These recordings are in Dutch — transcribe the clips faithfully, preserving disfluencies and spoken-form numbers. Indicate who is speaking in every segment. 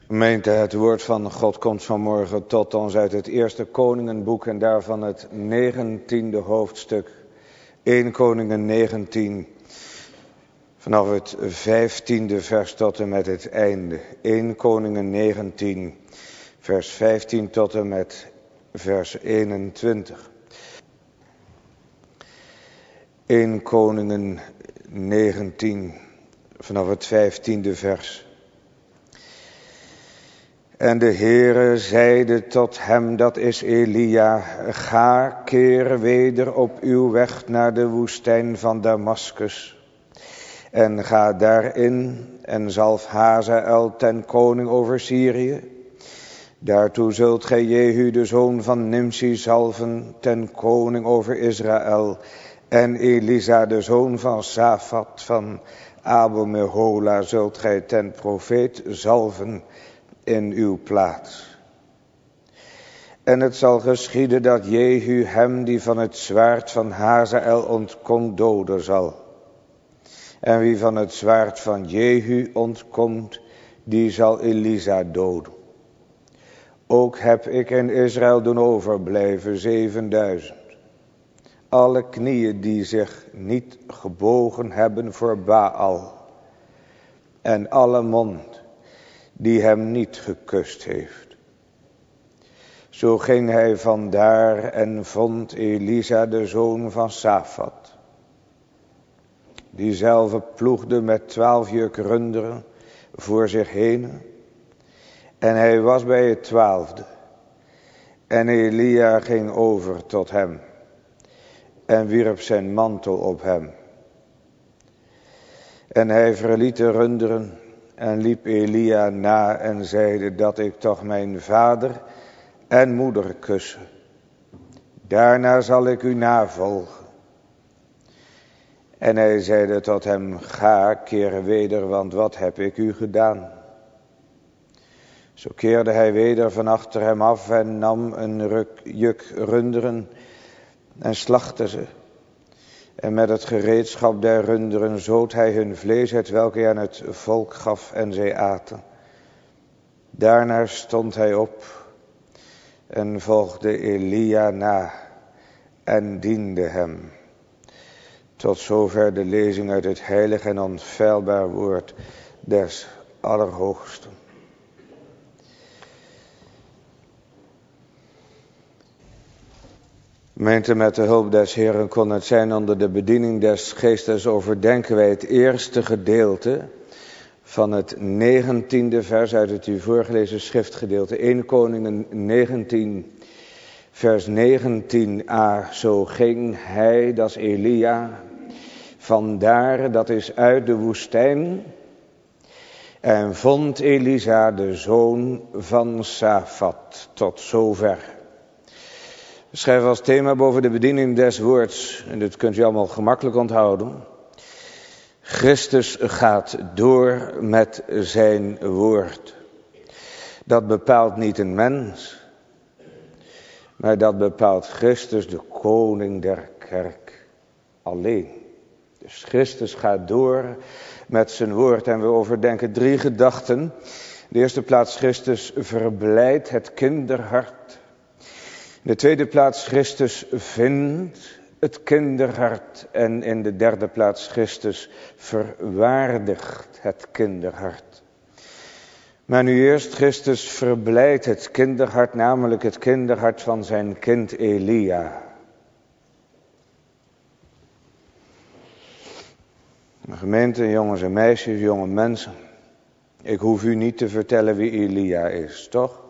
Speaker 1: Gemeente, het woord van God komt vanmorgen tot ons uit het eerste Koningenboek en daarvan het negentiende hoofdstuk. eerste Koningen negentien, vanaf het vijftiende vers tot en met het einde. eerste Koningen negentien, vers vijftien tot en met vers eenentwintig. eerste Koningen negentien, vanaf het vijftiende vers. En de Heere zeide tot hem, dat is Elia, ga, keer weder op uw weg naar de woestijn van Damaskus. En ga daarin en zalf Hazael ten koning over Syrië. Daartoe zult gij Jehu de zoon van Nimsi zalven ten koning over Israël. En Elisa de zoon van Safat van Abel-Mehola zult gij ten profeet zalven in uw plaats. En het zal geschieden dat Jehu hem die van het zwaard van Hazael ontkomt doden zal. En wie van het zwaard van Jehu ontkomt, die zal Elisa doden. Ook heb ik in Israël doen overblijven zevenduizend. Alle knieën die zich niet gebogen hebben voor Baal. En alle mond die hem niet gekust heeft. Zo ging hij vandaar en vond Elisa de zoon van Safat. Diezelfde ploegde met twaalf juk runderen voor zich heen. En hij was bij het twaalfde. En Elia ging over tot hem. En wierp zijn mantel op hem. En hij verliet de runderen. En liep Elia na en zeide dat ik toch mijn vader en moeder kussen. Daarna zal ik u navolgen. En hij zeide tot hem, ga, keer weder, want wat heb ik u gedaan? Zo keerde hij weder van achter hem af en nam een ruk, juk runderen en slachtte ze. En met het gereedschap der runderen zoot hij hun vlees, het welk hij aan het volk gaf, en zij aten. Daarna stond hij op en volgde Elia na en diende hem. Tot zover de lezing uit het heilig en onfeilbaar woord des Allerhoogsten. Gemeente, met de hulp des Heeren kon het zijn onder de bediening des Geestes overdenken wij het eerste gedeelte van het negentiende vers uit het u voorgelezen schriftgedeelte. eerste Koningen negentien, vers negentien a. Zo ging hij, dat is Elia, vandaar, dat is uit de woestijn, en vond Elisa de zoon van Safat. Tot zover. Schrijf als thema boven de bediening des woords, en dit kunt u allemaal gemakkelijk onthouden. Christus gaat door met zijn woord. Dat bepaalt niet een mens, maar dat bepaalt Christus, de koning der kerk, alleen. Dus Christus gaat door met zijn woord en we overdenken drie gedachten. In de eerste plaats, Christus verblijdt het kinderhart. In de tweede plaats, Christus vindt het kinderhart. En in de derde plaats, Christus verwaardigt het kinderhart. Maar nu eerst, Christus verblijdt het kinderhart, namelijk het kinderhart van zijn kind Elia. Gemeente, jongens en meisjes, jonge mensen. Ik hoef u niet te vertellen wie Elia is, toch?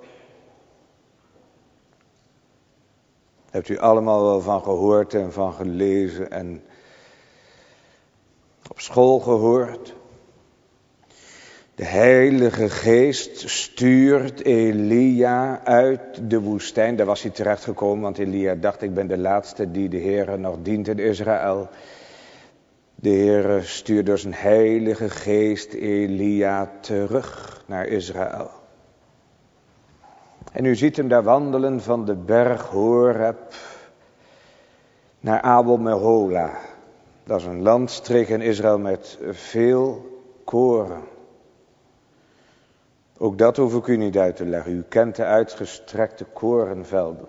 Speaker 1: Hebt u allemaal wel van gehoord en van gelezen en op school gehoord. De Heilige Geest stuurt Elia uit de woestijn. Daar was hij terechtgekomen, want Elia dacht, ik ben de laatste die de Heere nog dient in Israël. De Heere stuurt door zijn Heilige Geest Elia terug naar Israël. En u ziet hem daar wandelen van de berg Horeb naar Abel-Mehola. Dat is een landstreek in Israël met veel koren. Ook dat hoef ik u niet uit te leggen. U kent de uitgestrekte korenvelden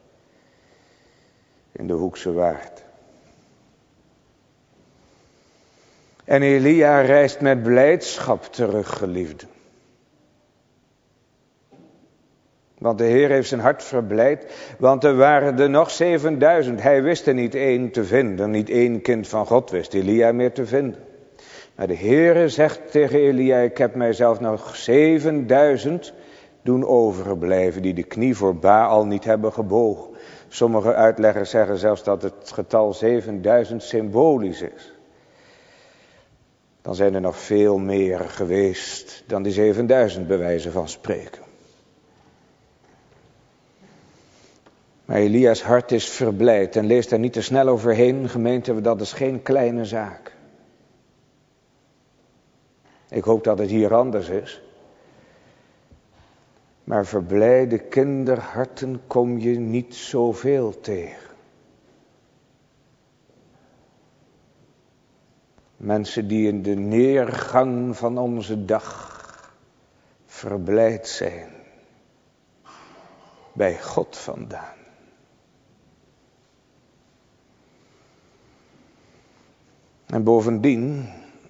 Speaker 1: in de Hoekse Waard. En Elia reist met blijdschap terug, geliefden. Want de Heer heeft zijn hart verblijd, want er waren er nog zevenduizend. Hij wist er niet één te vinden, niet één kind van God wist Elia meer te vinden. Maar de Heere zegt tegen Elia, ik heb mijzelf nog zevenduizend doen overblijven die de knie voor Baal niet hebben gebogen. Sommige uitleggers zeggen zelfs dat het getal zevenduizend symbolisch is. Dan zijn er nog veel meer geweest dan die zevenduizend bij wijze van spreken. Maar Elia's hart is verblijd en lees daar niet te snel overheen, gemeente, dat is geen kleine zaak. Ik hoop dat het hier anders is. Maar verblijde kinderharten kom je niet zoveel tegen. Mensen die in de neergang van onze dag verblijd zijn. Bij God vandaan. En bovendien,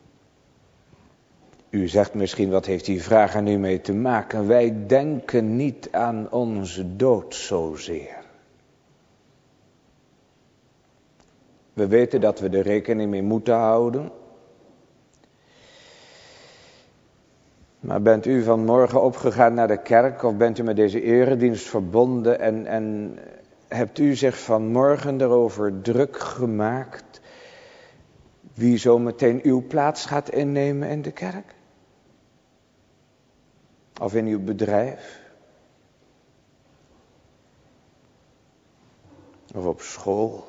Speaker 1: u zegt misschien, wat heeft die vraag er nu mee te maken? Wij denken niet aan onze dood zozeer. We weten dat we er rekening mee moeten houden. Maar bent u vanmorgen opgegaan naar de kerk of bent u met deze eredienst verbonden en, en hebt u zich vanmorgen erover druk gemaakt wie zo meteen uw plaats gaat innemen in de kerk? Of in uw bedrijf? Of op school?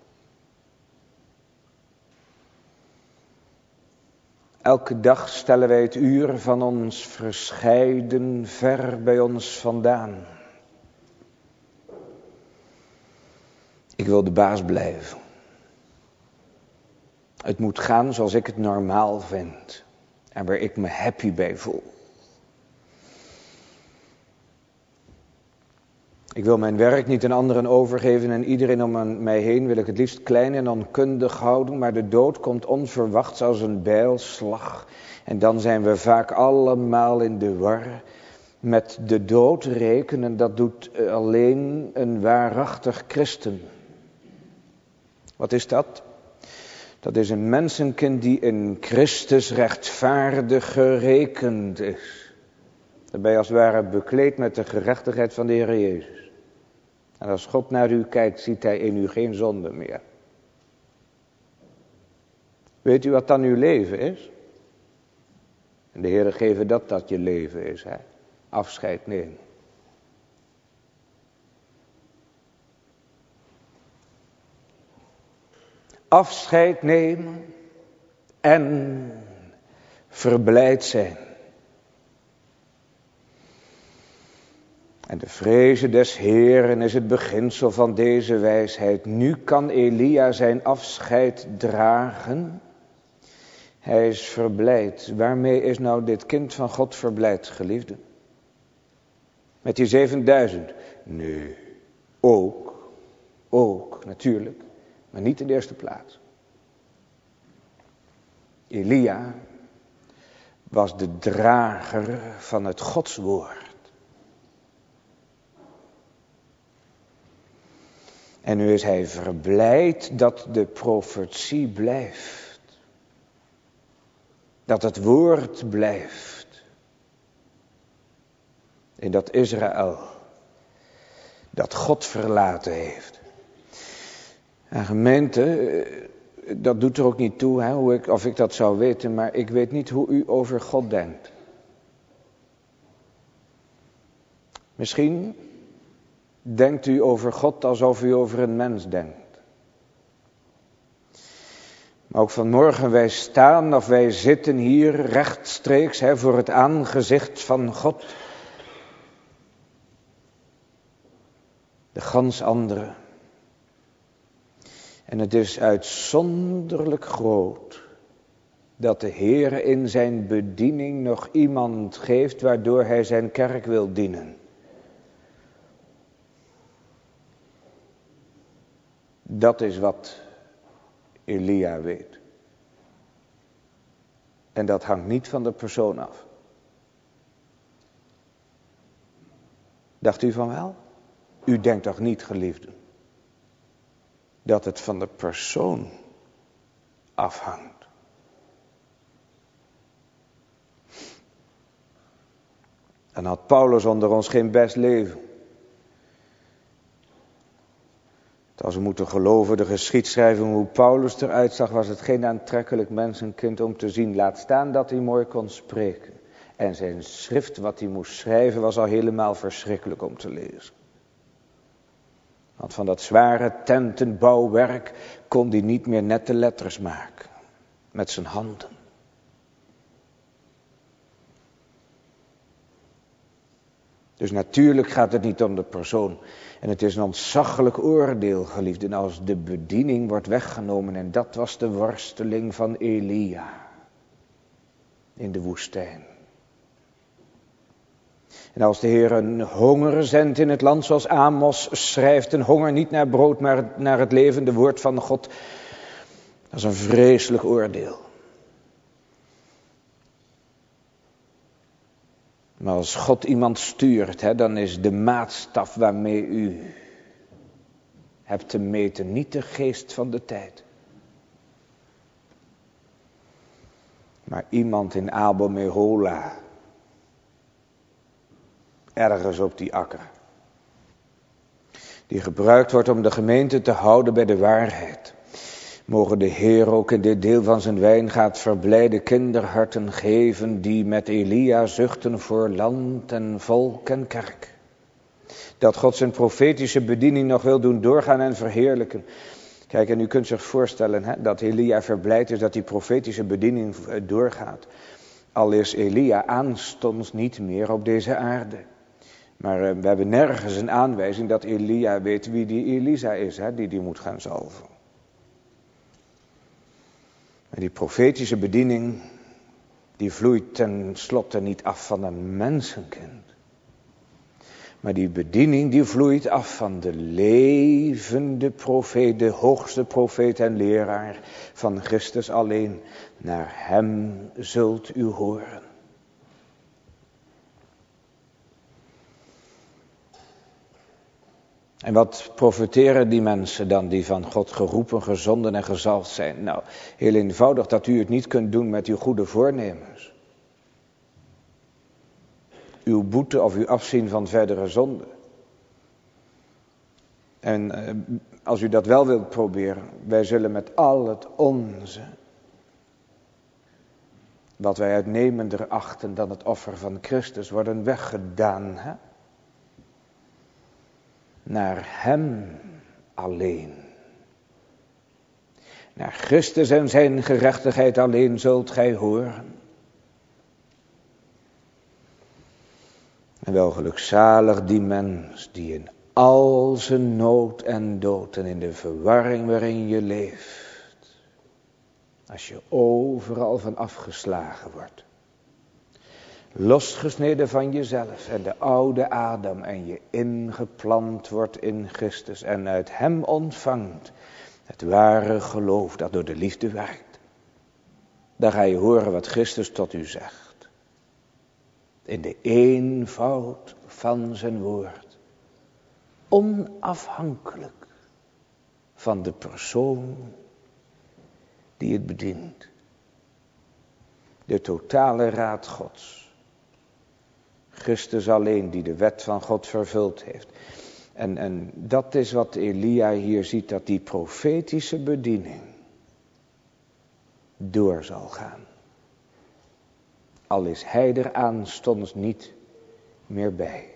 Speaker 1: Elke dag stellen wij het uur van ons verscheiden ver bij ons vandaan. Ik wil de baas blijven. Het moet gaan zoals ik het normaal vind. En waar ik me happy bij voel. Ik wil mijn werk niet aan anderen overgeven en iedereen om mij heen wil ik het liefst klein en onkundig houden. Maar de dood komt onverwachts als een bijlslag. En dan zijn we vaak allemaal in de war. Met de dood rekenen, dat doet alleen een waarachtig christen. Wat is dat? Dat is een mensenkind die in Christus rechtvaardig gerekend is. Daarbij als het ware bekleed met de gerechtigheid van de Heer Jezus. En als God naar u kijkt, ziet hij in u geen zonde meer. Weet u wat dan uw leven is? En de Heer geeft dat dat je leven is. Hè? Afscheid nemen. Afscheid nemen en verblijd zijn. En de vreze des Heeren is het beginsel van deze wijsheid. Nu kan Elia zijn afscheid dragen. Hij is verblijd. Waarmee is nou dit kind van God verblijd, geliefde? Met die zevenduizend? Nee, ook, ook natuurlijk, maar niet in de eerste plaats. Elia was de drager van het Godswoord. En nu is hij verblijd dat de profetie blijft. Dat het woord blijft. In dat Israël. Dat God verlaten heeft. En gemeente, dat doet er ook niet toe, hè, hoe ik, of ik dat zou weten. Maar ik weet niet hoe u over God denkt. Misschien denkt u over God alsof u over een mens denkt. Maar ook vanmorgen, wij staan of wij zitten hier rechtstreeks hè, voor het aangezicht van God. De gans andere. En het is uitzonderlijk groot dat de Heere in zijn bediening nog iemand geeft waardoor hij zijn kerk wil dienen. Dat is wat Elia weet. En dat hangt niet van de persoon af. Dacht u van wel? U denkt toch niet, geliefden, dat het van de persoon afhangt? Dan had Paulus onder ons geen best leven. Als we moeten geloven de geschiedschrijving hoe Paulus eruit zag, was het geen aantrekkelijk mensenkind om te zien. Laat staan dat hij mooi kon spreken. En zijn schrift wat hij moest schrijven was al helemaal verschrikkelijk om te lezen. Want van dat zware tentenbouwwerk kon hij niet meer nette letters maken. Met zijn handen. Dus natuurlijk gaat het niet om de persoon. En het is een ontzaglijk oordeel, geliefden, als de bediening wordt weggenomen. En dat was de worsteling van Elia in de woestijn. En als de Heer een honger zendt in het land zoals Amos schrijft, een honger niet naar brood, maar naar het levende woord van God. Dat is een vreselijk oordeel. Maar als God iemand stuurt, hè, dan is de maatstaf waarmee u hebt te meten niet de geest van de tijd. Maar iemand in Abel Mehola, ergens op die akker, die gebruikt wordt om de gemeente te houden bij de waarheid. Mogen de Heer ook in dit deel van zijn wijngaard verblijde kinderharten geven die met Elia zuchten voor land en volk en kerk. Dat God zijn profetische bediening nog wil doen doorgaan en verheerlijken. Kijk, en u kunt zich voorstellen hè, dat Elia verblijd is dat die profetische bediening doorgaat. Al is Elia aanstonds niet meer op deze aarde. Maar uh, we hebben nergens een aanwijzing dat Elia weet wie die Elisa is, hè, die die moet gaan zalven. En die profetische bediening, die vloeit ten slotte niet af van een mensenkind. Maar die bediening die vloeit af van de levende profeet, de hoogste profeet en leraar van Christus alleen. Naar hem zult u horen. En wat profiteren die mensen dan die van God geroepen, gezonden en gezalfd zijn? Nou, heel eenvoudig dat u het niet kunt doen met uw goede voornemens. Uw boete of uw afzien van verdere zonde. En eh, als u dat wel wilt proberen, wij zullen met al het onze, wat wij uitnemender achten dan het offer van Christus, worden weggedaan, hè? Naar hem alleen. Naar Christus en zijn gerechtigheid alleen zult gij horen. En wel gelukzalig die mens die in al zijn nood en dood en in de verwarring waarin je leeft, als je overal van afgeslagen wordt, losgesneden van jezelf en de oude Adam en je ingeplant wordt in Christus en uit hem ontvangt het ware geloof dat door de liefde werkt. Dan ga je horen wat Christus tot u zegt. In de eenvoud van zijn woord. Onafhankelijk van de persoon die het bedient. De totale raad Gods. Christus alleen die de wet van God vervuld heeft. En, en dat is wat Elia hier ziet, dat die profetische bediening door zal gaan. Al is hij er aanstonds niet meer bij.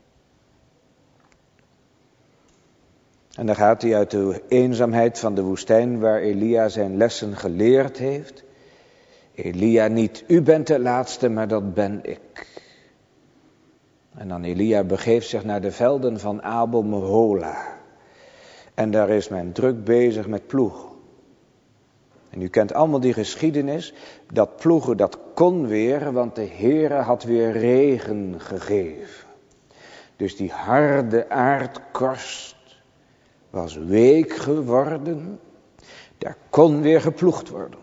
Speaker 1: En dan gaat hij uit de eenzaamheid van de woestijn waar Elia zijn lessen geleerd heeft. Elia niet, u bent de laatste, maar dat ben ik. En dan Elia begeeft zich naar de velden van Abel Mehola. En daar is men druk bezig met ploeg. En u kent allemaal die geschiedenis. Dat ploegen, dat kon weer, want de Heere had weer regen gegeven. Dus die harde aardkorst was week geworden. Daar kon weer geploegd worden.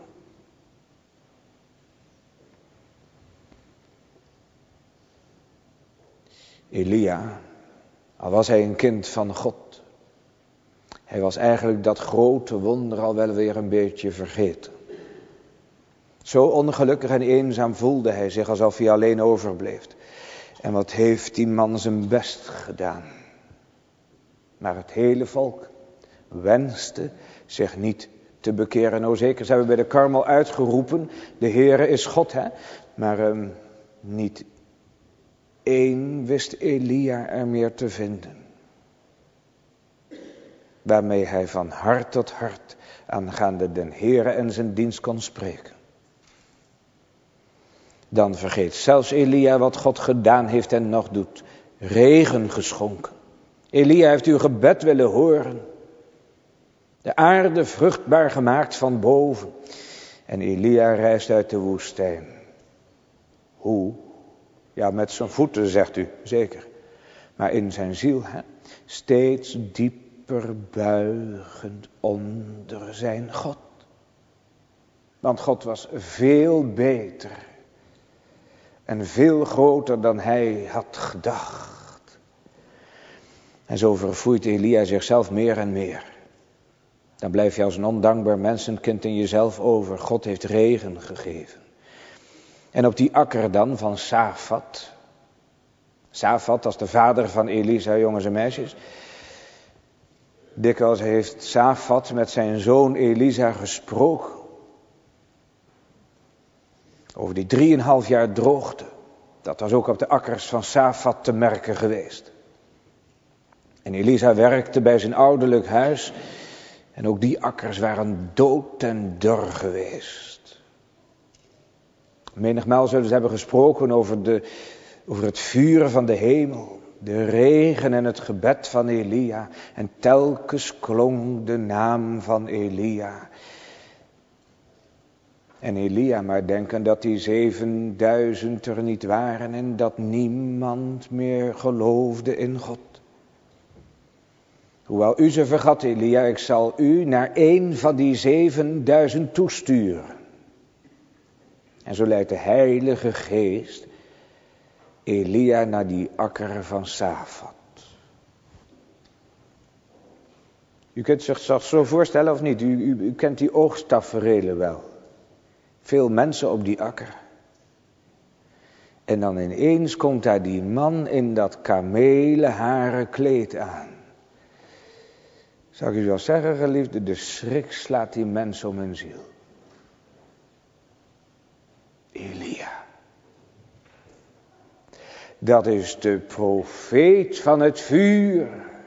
Speaker 1: Elia, al was hij een kind van God, hij was eigenlijk dat grote wonder al wel weer een beetje vergeten. Zo ongelukkig en eenzaam voelde hij zich alsof hij alleen overbleef. En wat heeft die man zijn best gedaan. Maar het hele volk wenste zich niet te bekeren. Nou zeker zijn we bij de Karmel uitgeroepen, de Heere is God, hè. Maar um, niet één wist Elia er meer te vinden. Waarmee hij van hart tot hart aangaande den Heere en zijn dienst kon spreken. Dan vergeet zelfs Elia wat God gedaan heeft en nog doet. Regen geschonken. Elia heeft uw gebed willen horen. De aarde vruchtbaar gemaakt van boven. En Elia reist uit de woestijn. Hoe? Ja, met zijn voeten, zegt u, zeker. Maar in zijn ziel, hè? Steeds dieper buigend onder zijn God. Want God was veel beter. En veel groter dan hij had gedacht. En zo verfoeit Elia zichzelf meer en meer. Dan blijf je als een ondankbaar mensenkind in jezelf over. God heeft regen gegeven. En op die akker dan van Safat. Safat, dat is de vader van Elisa, jongens en meisjes. Dikwijls heeft Safat met zijn zoon Elisa gesproken. Over die drieënhalf jaar droogte. Dat was ook op de akkers van Safat te merken geweest. En Elisa werkte bij zijn ouderlijk huis. En ook die akkers waren dood en dor geweest. Menigmaal zullen ze hebben gesproken over, de, over het vuur van de hemel. De regen en het gebed van Elia. En telkens klonk de naam van Elia. En Elia maar denken dat die zevenduizend er niet waren. En dat niemand meer geloofde in God. Hoewel u ze vergat, Elia, ik zal u naar één van die zevenduizend toesturen. En zo leidt de Heilige Geest Elia naar die akker van Safat. U kunt zich dat zo voorstellen of niet? U, u, u kent die oogsttaferelen wel. Veel mensen op die akker. En dan ineens komt daar die man in dat kamelenharen kleed aan. Zou ik u wel zeggen, geliefde, de schrik slaat die mens om hun ziel. Elia. Dat is de profeet van het vuur.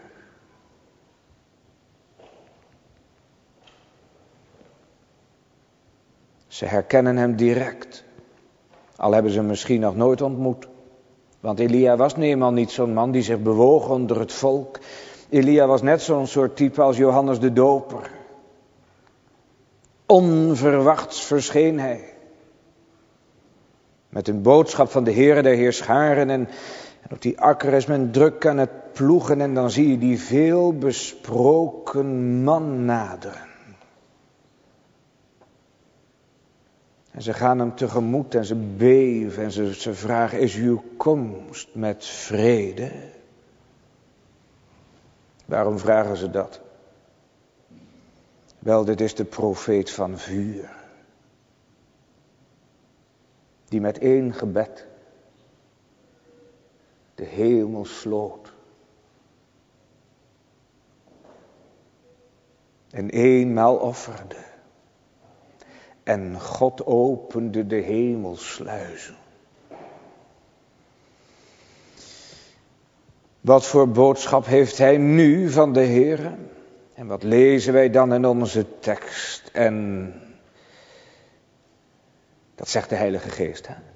Speaker 1: Ze herkennen hem direct. Al hebben ze hem misschien nog nooit ontmoet. Want Elia was nu eenmaal niet zo'n man die zich bewoog onder het volk. Elia was net zo'n soort type als Johannes de Doper. Onverwachts verscheen hij. Met een boodschap van de Heere der Heerscharen. En, en op die akker is men druk aan het ploegen. En dan zie je die veelbesproken man naderen. En ze gaan hem tegemoet en ze beven en ze, ze vragen, is uw komst met vrede? Waarom vragen ze dat? Wel, dit is de profeet van vuur. Die met één gebed de hemel sloot. En eenmaal offerde. En God opende de hemelsluizen. Wat voor boodschap heeft hij nu van de Heere? En wat lezen wij dan in onze tekst? En dat zegt de Heilige Geest. Hè?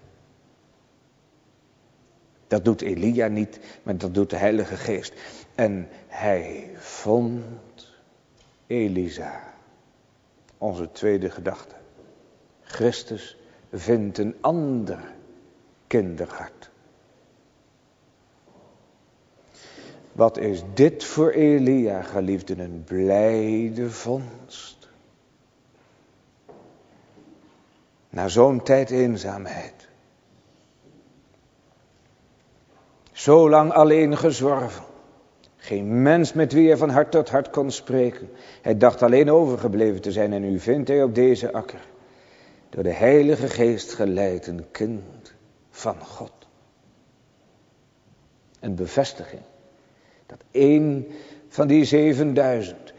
Speaker 1: Dat doet Elia niet, maar dat doet de Heilige Geest. En hij vond Elisa onze tweede gedachte. Christus vindt een ander kinderhart. Wat is dit voor Elia, geliefden, een blijde vondst. Na zo'n tijd eenzaamheid. Zo lang alleen gezworven. Geen mens met wie hij van hart tot hart kon spreken. Hij dacht alleen overgebleven te zijn en nu vindt hij op deze akker, door de Heilige Geest geleid, een kind van God. Een bevestiging. Dat één van die zevenduizend,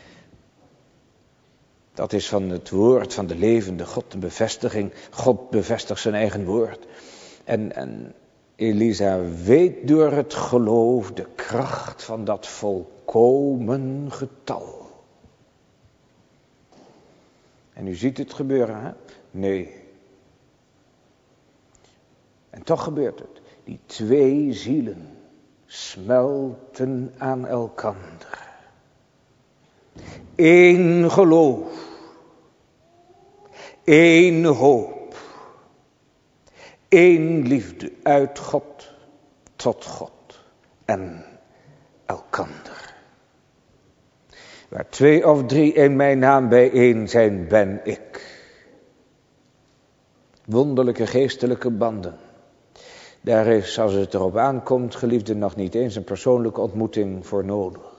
Speaker 1: dat is van het woord van de levende God, een bevestiging. God bevestigt zijn eigen woord. En, en Elisa weet door het geloof de kracht van dat volkomen getal. En u ziet het gebeuren, hè? Nee. En toch gebeurt het. Die twee zielen smelten aan elkander. Eén geloof. Eén hoop. Eén liefde uit God tot God en elkander. Waar twee of drie in mijn naam bijeen zijn, ben ik. Wonderlijke geestelijke banden. Daar is, als het erop aankomt, geliefde, nog niet eens een persoonlijke ontmoeting voor nodig.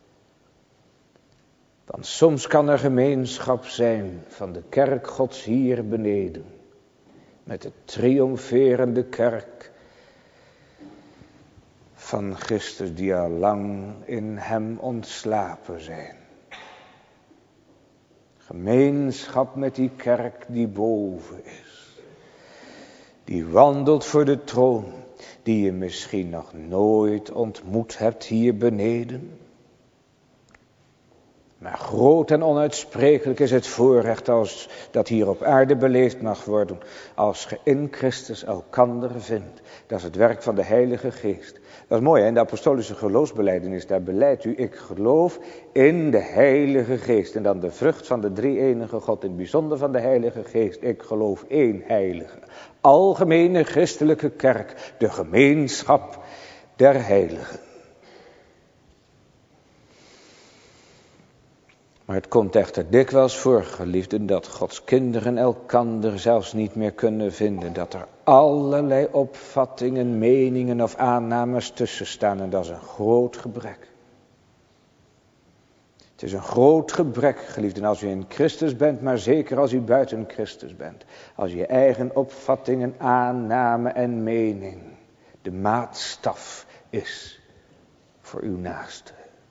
Speaker 1: Want soms kan er gemeenschap zijn van de kerk Gods hier beneden. Met de triomferende kerk van Christus die al lang in hem ontslapen zijn. Gemeenschap met die kerk die boven is. Die wandelt voor de troon, die je misschien nog nooit ontmoet hebt hier beneden. Maar groot en onuitsprekelijk is het voorrecht als dat hier op aarde beleefd mag worden. Als ge in Christus elkander vindt. Dat is het werk van de Heilige Geest. Dat is mooi, hè? In de apostolische geloofsbelijdenis, daar beleidt u: ik geloof in de Heilige Geest. En dan de vrucht van de drie-enige God, in het bijzonder van de Heilige Geest. Ik geloof één Heilige. Algemene christelijke kerk, de gemeenschap der heiligen. Maar het komt echter dikwijls voor, geliefden, dat Gods kinderen elkander zelfs niet meer kunnen vinden. Dat er allerlei opvattingen, meningen of aannames tussen staan. En dat is een groot gebrek. Het is een groot gebrek, geliefden, als u in Christus bent, maar zeker als u buiten Christus bent. Als je eigen opvattingen, aanname en mening de maatstaf is voor uw naaste.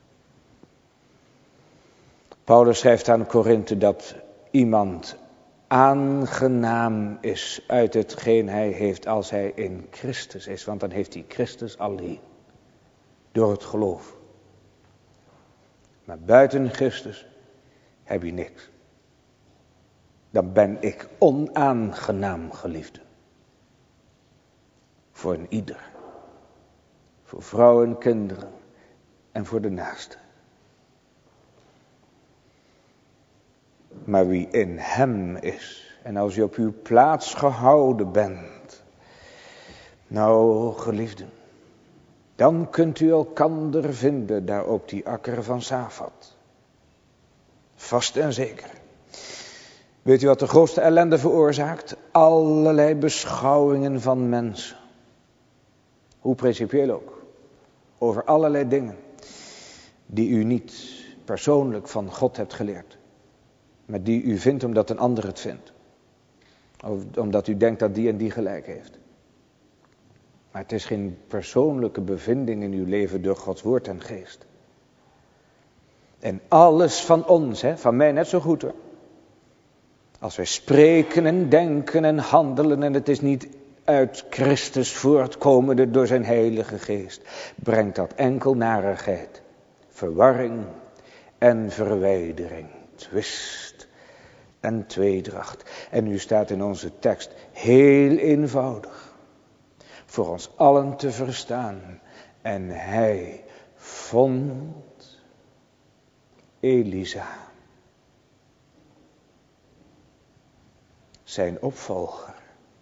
Speaker 1: Paulus schrijft aan Korinthe dat iemand aangenaam is uit hetgeen hij heeft als hij in Christus is. Want dan heeft hij Christus alleen. Door het geloof. Maar buiten Christus heb je niks. Dan ben ik onaangenaam, geliefde. Voor een ieder. Voor vrouwen en kinderen. En voor de naaste. Maar wie in hem is. En als u op uw plaats gehouden bent. Nou, geliefden. Dan kunt u elkander vinden daar op die akker van Safat. Vast en zeker. Weet u wat de grootste ellende veroorzaakt? Allerlei beschouwingen van mensen. Hoe principieel ook. Over allerlei dingen. Die u niet persoonlijk van God hebt geleerd. Maar die u vindt omdat een ander het vindt. Of omdat u denkt dat die en die gelijk heeft. Maar het is geen persoonlijke bevinding in uw leven door Gods woord en geest. En alles van ons, hè, van mij net zo goed hoor. Als wij spreken en denken en handelen en het is niet uit Christus voortkomende door zijn Heilige Geest. Brengt dat enkel narigheid, verwarring en verwijdering. Twist en tweedracht. En nu staat in onze tekst heel eenvoudig. Voor ons allen te verstaan. En hij vond Elisa. zijn opvolger.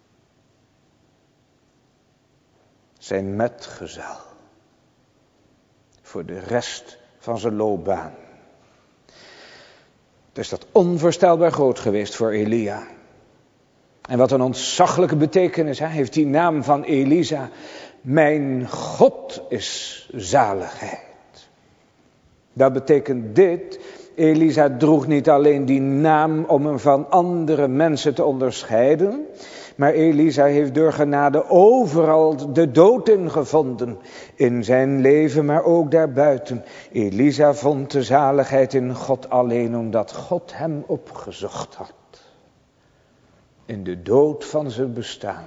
Speaker 1: Zijn metgezel. Voor de rest van zijn loopbaan. Dus dat onvoorstelbaar groot geweest voor Elia. En wat een ontzaglijke betekenis hè, heeft die naam van Elisa. Mijn God is zaligheid. Dat betekent dit. Elisa droeg niet alleen die naam om hem van andere mensen te onderscheiden. Maar Elisa heeft door genade overal de dood in gevonden. In zijn leven, maar ook daarbuiten. Elisa vond de zaligheid in God alleen omdat God hem opgezocht had. In de dood van zijn bestaan.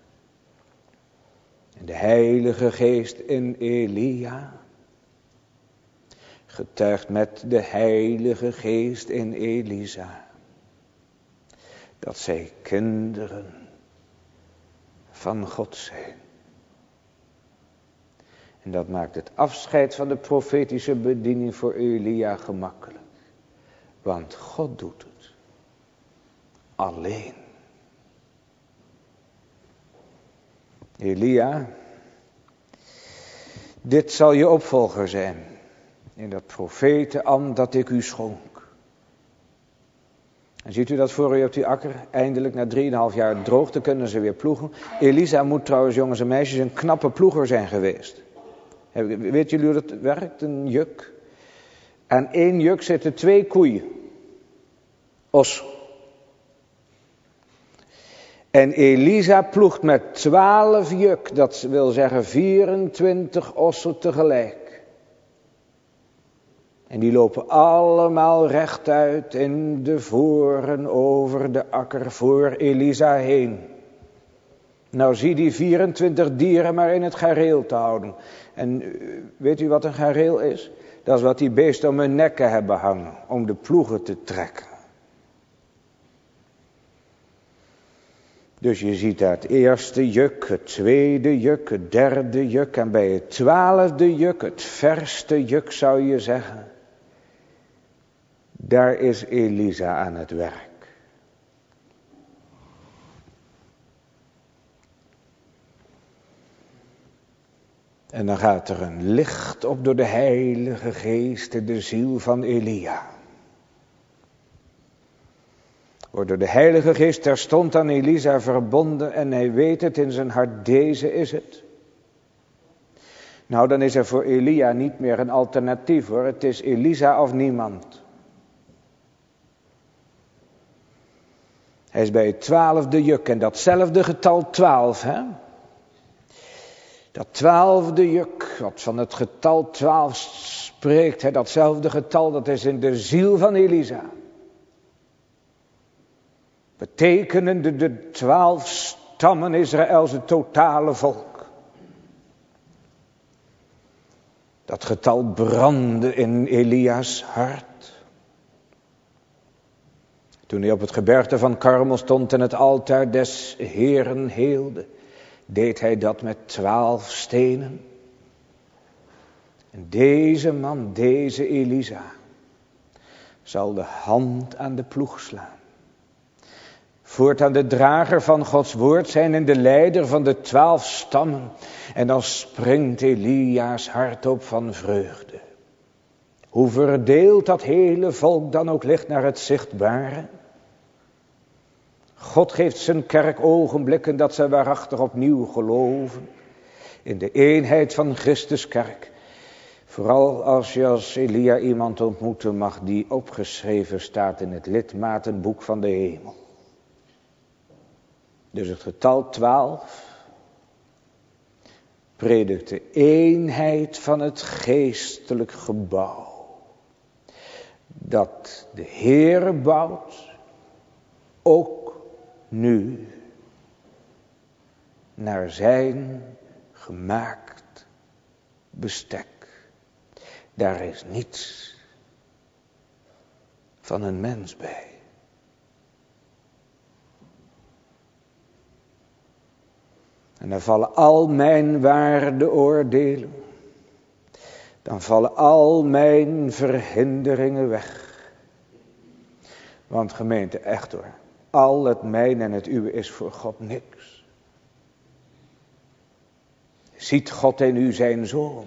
Speaker 1: En de Heilige Geest in Elia getuigt met de Heilige Geest in Elisa dat zij kinderen van God zijn. En dat maakt het afscheid van de profetische bediening voor Elia gemakkelijk. Want God doet het alleen. Elia, dit zal je opvolger zijn in dat profetenambt dat ik u schonk. En ziet u dat voor u op die akker? Eindelijk na drieënhalf jaar droogte kunnen ze weer ploegen. Elisa moet trouwens, jongens en meisjes, een knappe ploeger zijn geweest. Weet jullie hoe dat werkt, een juk? Aan één juk zitten twee koeien. Os. En Elisa ploegt met twaalf juk, dat wil zeggen vierentwintig ossen tegelijk. En die lopen allemaal rechtuit in de voren over de akker voor Elisa heen. Nou zie die vierentwintig dieren maar in het gareel te houden. En weet u wat een gareel is? Dat is wat die beesten om hun nekken hebben hangen, om de ploegen te trekken. Dus je ziet daar het eerste juk, het tweede juk, het derde juk en bij het twaalfde juk, het verste juk zou je zeggen. Daar is Elisa aan het werk. En dan gaat er een licht op door de Heilige Geest in de ziel van Elia. Wordt door de Heilige Geest terstond aan Elisa verbonden en hij weet het in zijn hart, deze is het. Nou, dan is er voor Elia niet meer een alternatief hoor, het is Elisa of niemand. Hij is bij het twaalfde juk en datzelfde getal twaalf, hè. Dat twaalfde juk, wat van het getal twaalf spreekt, hè, datzelfde getal, dat is in de ziel van Elisa. Betekenende de twaalf stammen Israëls, het totale volk. Dat getal brandde in Elia's hart. Toen hij op het gebergte van Karmel stond en het altaar des Heeren heelde, deed hij dat met twaalf stenen. En deze man, deze Elisa, zal de hand aan de ploeg slaan. Voortaan de drager van Gods woord zijn en de leider van de twaalf stammen. En dan springt Elia's hart op van vreugde. Hoe verdeeld dat hele volk dan ook ligt naar het zichtbare. God geeft zijn kerk ogenblikken dat zij waarachtig opnieuw geloven. In de eenheid van Christus kerk. Vooral als je als Elia iemand ontmoeten mag die opgeschreven staat in het lidmatenboek van de hemel. Dus het getal twaalf predikt de eenheid van het geestelijk gebouw. Dat de Heere bouwt, ook nu, naar zijn gemaakt bestek. Daar is niets van een mens bij. En dan vallen al mijn waardeoordelen. Dan vallen al mijn verhinderingen weg. Want gemeente, echt hoor. Al het mijne en het uwe is voor God niks. Ziet God in u zijn zoon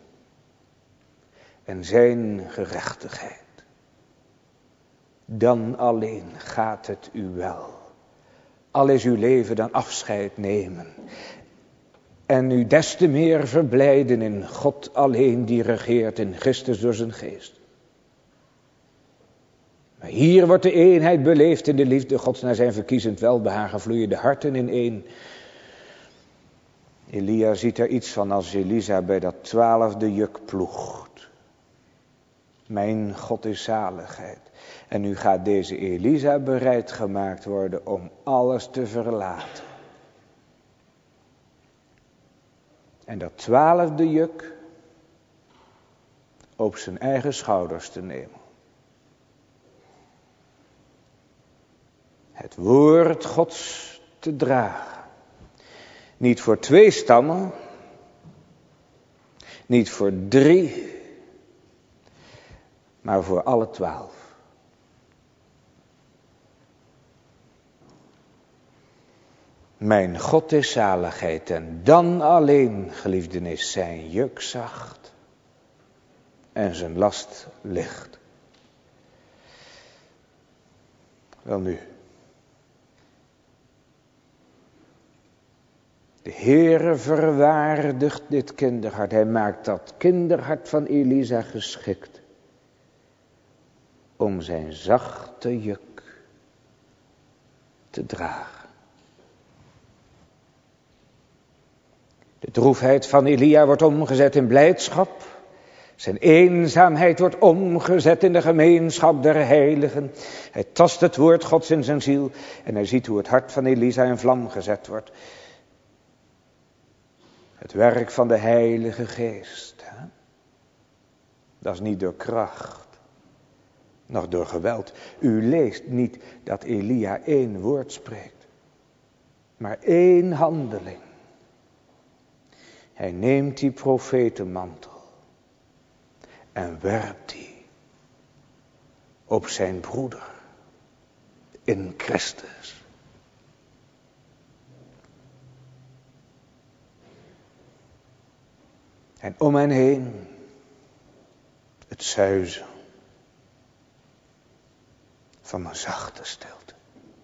Speaker 1: en zijn gerechtigheid, dan alleen gaat het u wel. Al is uw leven dan afscheid nemen en u des te meer verblijden in God alleen die regeert in Christus door zijn geest. Maar hier wordt de eenheid beleefd in de liefde Gods naar zijn verkiezend welbehagen, vloeien de harten in één. Elia ziet er iets van als Elisa bij dat twaalfde juk ploegt. Mijn God is zaligheid. En nu gaat deze Elisa bereid gemaakt worden om alles te verlaten. En dat twaalfde juk op zijn eigen schouders te nemen. Het woord Gods te dragen. Niet voor twee stammen, niet voor drie, maar voor alle twaalf. Mijn God is zaligheid en dan alleen, geliefden, is zijn juk zacht en zijn last licht. Welnu, de Heere verwaardigt dit kinderhart. Hij maakt dat kinderhart van Elisa geschikt om zijn zachte juk te dragen. De droefheid van Elia wordt omgezet in blijdschap. Zijn eenzaamheid wordt omgezet in de gemeenschap der heiligen. Hij tast het woord Gods in zijn ziel en hij ziet hoe het hart van Elisa in vlam gezet wordt. Het werk van de Heilige Geest. Hè? Dat is niet door kracht, nog door geweld. U leest niet dat Elia één woord spreekt, maar één handeling. Hij neemt die profetenmantel en werpt die op zijn broeder in Christus. En om hen heen het zuizen van een zachte stilte.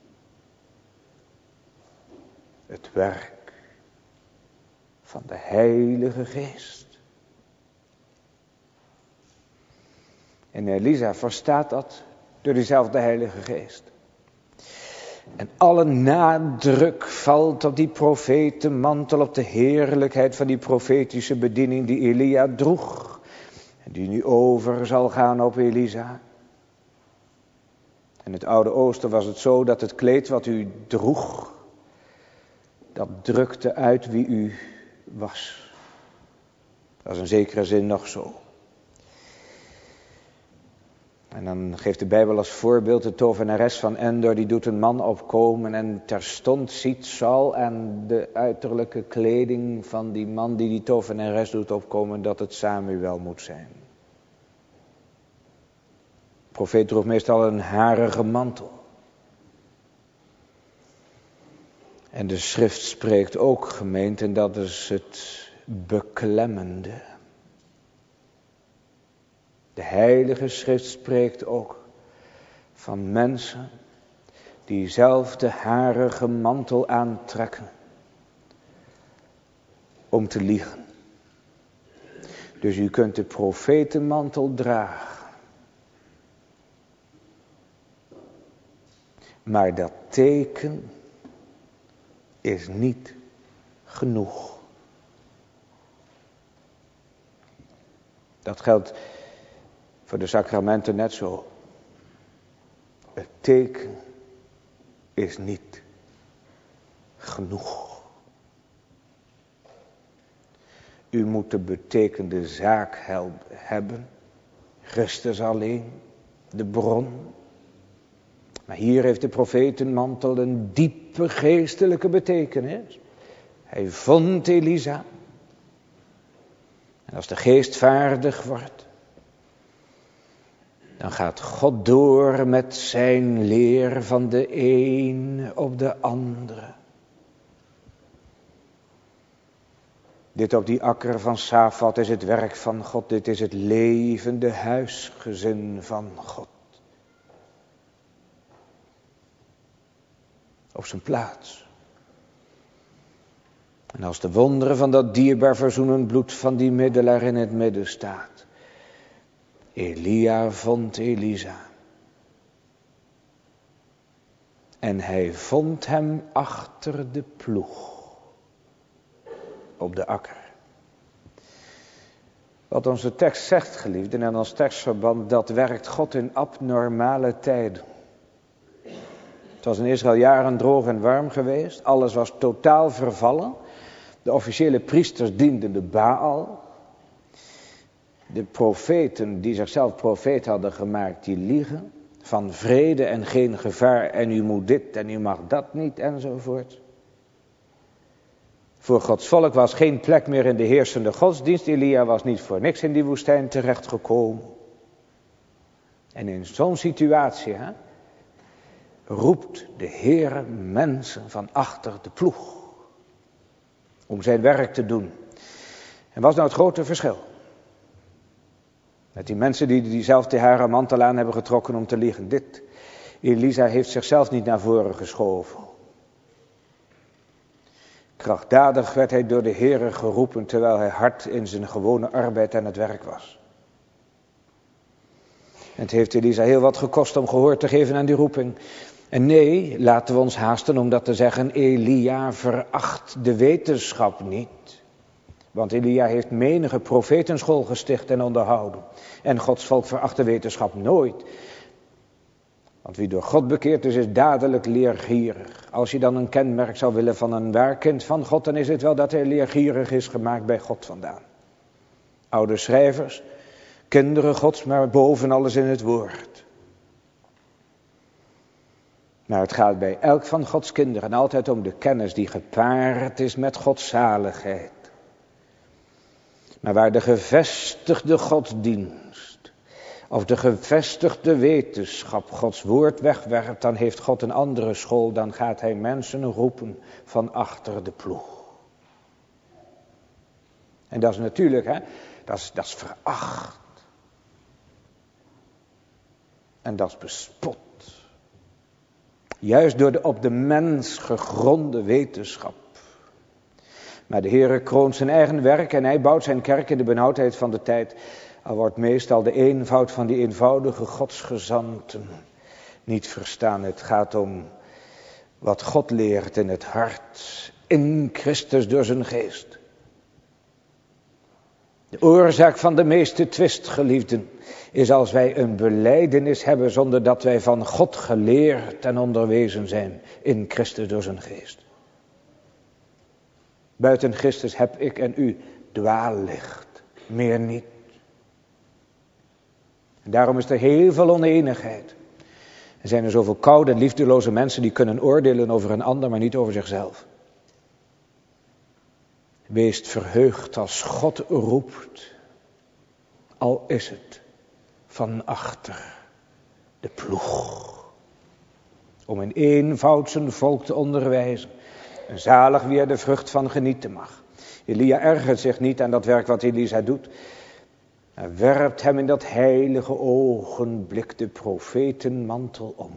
Speaker 1: Het werk van de Heilige Geest. En Elisa verstaat dat door diezelfde Heilige Geest. En alle nadruk valt op die profetenmantel, op de heerlijkheid van die profetische bediening die Elia droeg. En die nu over zal gaan op Elisa. In het Oude Oosten was het zo dat het kleed wat u droeg, dat drukte uit wie u was. Dat is in zekere zin nog zo. En dan geeft de Bijbel als voorbeeld de tovenares van Endor, die doet een man opkomen en terstond ziet Saul aan de uiterlijke kleding van die man die die tovenares doet opkomen dat het Samuel moet zijn. De profeet droeg meestal een harige mantel. En de schrift spreekt ook, gemeente, en dat is het beklemmende. De Heilige Schrift spreekt ook van mensen die zelf de harige mantel aantrekken om te liegen. Dus u kunt de profetenmantel dragen. Maar dat teken is niet genoeg. Dat geldt voor de sacramenten net zo. Het teken is niet genoeg. U moet de betekende zaak hebben. Christus alleen, de bron. Maar hier heeft de profetenmantel een diepe geestelijke betekenis. Hij vond Elisa. En als de geest vaardig wordt, Dan gaat God door met zijn leer van de een op de andere. Dit op die akker van Safat is het werk van God. Dit is het levende huisgezin van God. Op zijn plaats. En als de wonderen van dat dierbaar verzoenend bloed van die middelaar in het midden staat. Elia vond Elisa. En hij vond hem achter de ploeg. Op de akker. Wat onze tekst zegt, geliefden, en als tekstverband, dat werkt God in abnormale tijden. Het was in Israël jaren droog en warm geweest. Alles was totaal vervallen. De officiële priesters dienden de Baal. De profeten die zichzelf profeet hadden gemaakt, die liegen. Van vrede en geen gevaar en u moet dit en u mag dat niet enzovoort. Voor Gods volk was geen plek meer in de heersende godsdienst. Elia was niet voor niks in die woestijn terechtgekomen. En in zo'n situatie hè, roept de Heere mensen van achter de ploeg. Om zijn werk te doen. En wat is nou het grote verschil? Met die mensen die, die zelf de haren mantel aan hebben getrokken om te liegen. Dit. Elisa heeft zichzelf niet naar voren geschoven. Krachtdadig werd hij door de Heere geroepen terwijl hij hard in zijn gewone arbeid aan het werk was. En het heeft Elisa heel wat gekost om gehoor te geven aan die roeping. En nee, laten we ons haasten om dat te zeggen, Elia veracht de wetenschap niet. Want Elia heeft menige profetenschool gesticht en onderhouden. En Gods volk veracht de wetenschap nooit. Want wie door God bekeerd is, is dadelijk leergierig. Als je dan een kenmerk zou willen van een waar kind van God, dan is het wel dat hij leergierig is gemaakt bij God vandaan. Oude schrijvers, kinderen Gods, maar boven alles in het woord. Maar het gaat bij elk van Gods kinderen altijd om de kennis die gepaard is met Gods zaligheid. Maar waar de gevestigde godsdienst of de gevestigde wetenschap Gods woord wegwerpt, dan heeft God een andere school, dan gaat hij mensen roepen van achter de ploeg. En dat is natuurlijk, hè, dat is, dat is veracht. En dat is bespot. Juist door de op de mens gegronde wetenschap. Maar de Heere kroont zijn eigen werk en hij bouwt zijn kerk in de benauwdheid van de tijd. Al wordt meestal de eenvoud van die eenvoudige godsgezanten niet verstaan. Het gaat om wat God leert in het hart, in Christus door zijn geest. De oorzaak van de meeste twist, geliefden, is als wij een belijdenis hebben zonder dat wij van God geleerd en onderwezen zijn in Christus door zijn geest. Buiten Christus heb ik en u dwaallicht, meer niet. En daarom is er heel veel oneenigheid. Er zijn er zoveel koude en liefdeloze mensen die kunnen oordelen over een ander, maar niet over zichzelf. Wees verheugd als God roept, al is het van achter de ploeg. Om in eenvoud zijn volk te onderwijzen. En zalig wie er de vrucht van genieten mag. Elia ergert zich niet aan dat werk wat Elisa doet. Hij werpt hem in dat heilige ogenblik de profetenmantel om.